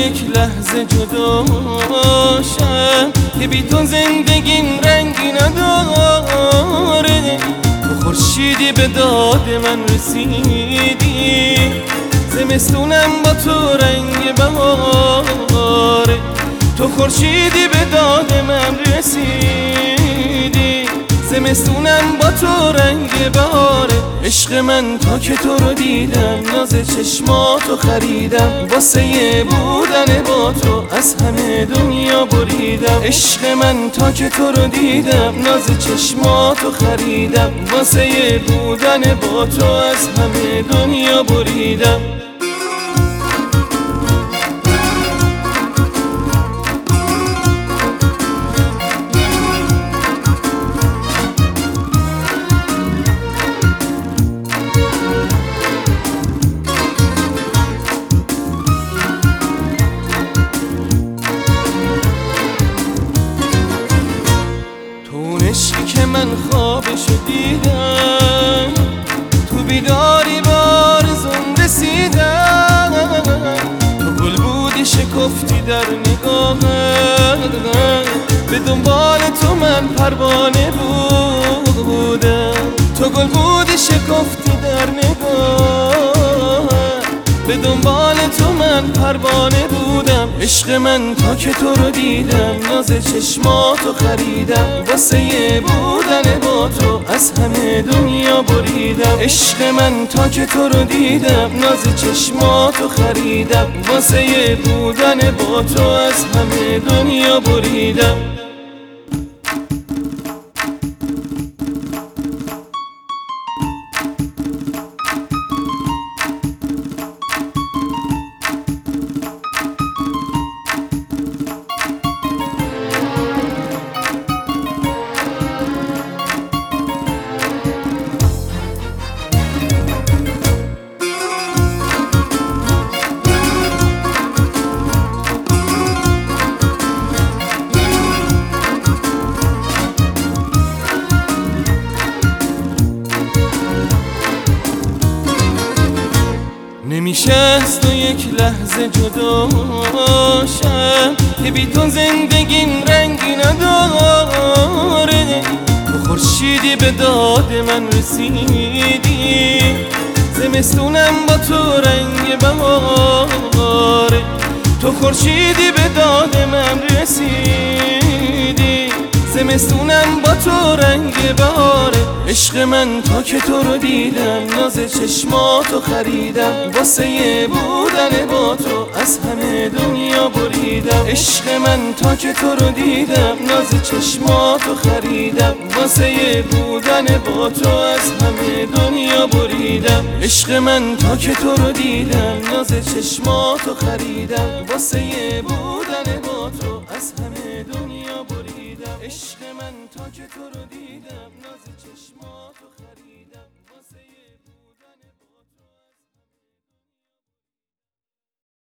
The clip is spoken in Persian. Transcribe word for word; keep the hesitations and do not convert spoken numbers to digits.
یک لحظه جداشم که بی تو زندگیم رنگی نداره. تو خورشیدی به داد من رسیدی، زمستونم با تو رنگ بهاره. تو خورشیدی به داد من رسیدی، زمستونم با تو رنگ بهاره. عشق من تا که تو رو دیدم، ناز چشماتو خریدم، واسه بودن با تو از همه دنیا بریدم. عشق من تا که تو رو دیدم، ناز چشماتو خریدم، واسه بودن با تو از همه دنیا بریدم. عشقی که من خوابشو دیدم، تو بیداری بار زم رسیدم. تو گل بودی شکفتی در نگاهم، به دنبال تو من پروانه بودم. تو گل بودی شکفتی در نگاهم، به دنبال تو من پروانه بودم. عشق من تا که تو رو دیدم، ناز چشماتو خریدم، واسه بودن با تو از همه دنیا بریدم. عشق من تا که تو رو دیدم، ناز چشماتو خریدم، واسه بودن با تو از همه دنیا بریدم. نمیشه از تو یک لحظه جداشم که بی تو زندگیم رنگی نداره. تو خورشیدی به داد من رسیدی، زمستونم با تو رنگ بهاره. تو خورشیدی به داد من رسیدی، زمستونم با تو رنگ بهاره. عشق من تا که تو رو دیدم، ناز چشماتو خریدم، واسه بودن با تو از همه دنیا بریدم. عشق من تا که تو رو دیدم، ناز چشماتو خریدم، واسه بودن با تو از همه دنیا بریدم. عشق من تا که تو رو دیدم، ناز چشماتو خریدم، واسه بودن با تو از همه دنیا بریدم. عشق من تا که تو رو دیدم، ناز چشماتو